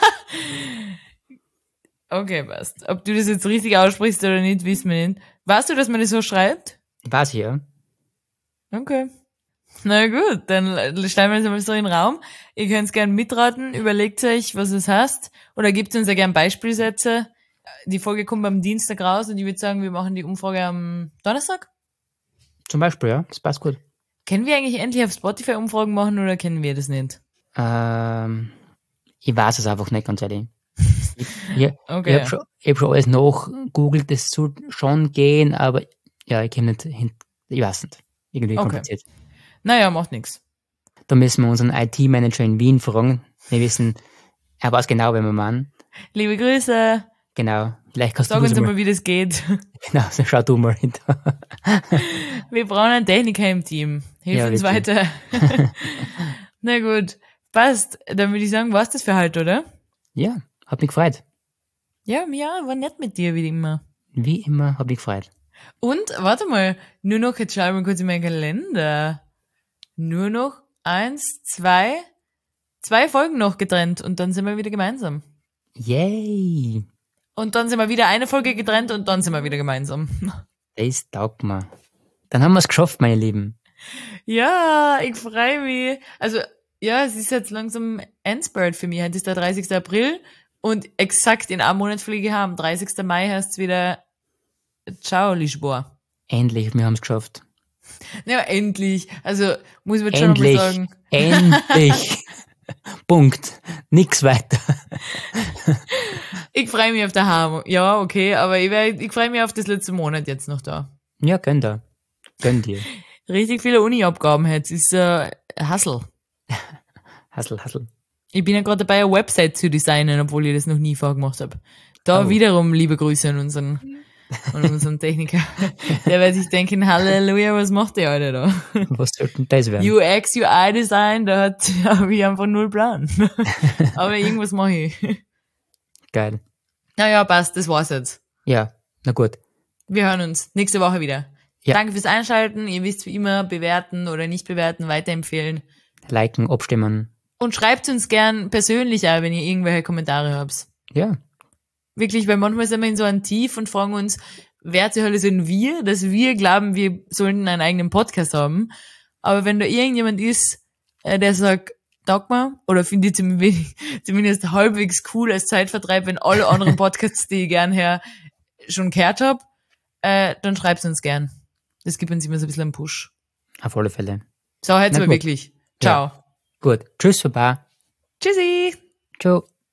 Okay, passt. Ob du das jetzt richtig aussprichst oder nicht, wissen wir nicht. Weißt du, dass man das so schreibt? Weiß ich, ja. Okay. Na gut, dann stellen wir das einmal so in den Raum. Ihr könnt gerne mitraten, überlegt euch, was es heißt, oder gebt uns ja gerne Beispielsätze. Die Folge kommt am Dienstag raus und ich würde sagen, wir machen die Umfrage am Donnerstag. Zum Beispiel, ja, das passt gut. Können wir eigentlich endlich auf Spotify Umfragen machen oder kennen wir das nicht? Ähm, ich weiß es einfach nicht, ganz ehrlich. Ich, ich, Okay. ich habe schon, ich hab schon alles nachgoogelt, das soll schon gehen, aber ja, ich komme nicht hin, ich weiß nicht. Irgendwie Okay. kompliziert. Naja, macht nichts. Da müssen wir unseren I T-Manager in Wien fragen. Wir wissen, er weiß genau, wen wir meinen. Liebe Grüße. Genau. Vielleicht kannst Sag du das uns mal. einmal, wie das geht. Genau, so schau du mal hinter. Wir brauchen einen Techniker im Team. Hilf Ja, uns wirklich. weiter. Na gut, passt. Dann würde ich sagen, war's das für heute, oder? Ja, hat mich gefreut. Ja, ja, war nett mit dir, wie immer. Wie immer, hat mich gefreut. Und, warte mal, nur noch, jetzt schau ich mal kurz in meinen Kalender. Nur noch eins, zwei, zwei Folgen noch getrennt und dann sind wir wieder gemeinsam. Yay! Und dann sind wir wieder eine Folge getrennt und dann sind wir wieder gemeinsam. Das taugt mir. Dann haben wir es geschafft, meine Lieben. Ja, ich freue mich. Also, ja, es ist jetzt langsam Endspurt für mich. Heute ist der dreißigster April und exakt in einem Monat fliege ich heim. dreißigster Mai heißt es wieder Ciao, Lisboa. Endlich, wir haben es geschafft. Ja, endlich. Also, muss man jetzt schon Endlich. mal sagen. Endlich. Punkt. Nix weiter. Ich freue mich auf daheim. Ja, okay, aber ich, werd- ich freue mich auf das letzte Monat jetzt noch da. Ja, gönn da. Gönn dir. Richtig viele Uni-Abgaben jetzt. Ist äh, Hassel. Hassel, Hassel. Ich bin ja gerade dabei, eine Website zu designen, obwohl ich das noch nie vorgemacht habe. Da Oh. wiederum liebe Grüße an unseren, an unseren Techniker. Der wird sich denken, Halleluja, was macht der Alter da? Was sollte denn das werden? U X, U I-Design, da hat habe ich einfach null Plan. Aber irgendwas mache ich. Geil. Naja, passt, das war's jetzt. Ja, na gut. Wir hören uns nächste Woche wieder. Ja. Danke fürs Einschalten. Ihr wisst wie immer, bewerten oder nicht bewerten, weiterempfehlen. Liken, abstimmen. Und schreibt uns gern persönlich auch, wenn ihr irgendwelche Kommentare habt. Ja. Wirklich, weil manchmal sind wir in so einem Tief und fragen uns, wer zur Hölle sind wir, dass wir glauben, wir sollten einen eigenen Podcast haben. Aber wenn da irgendjemand ist, äh, der sagt, taugt mir, oder finde ich zumindest, zumindest halbwegs cool als Zeitvertreib, wenn alle anderen Podcasts, die ich gern her schon gehört hab, äh, dann schreibt's uns gern. Das gibt uns immer so ein bisschen einen Push. Auf alle Fälle. So, jetzt Na mal gut. wirklich. Ciao. Gut. Tschüss, Baba. Tschüssi. Ciao.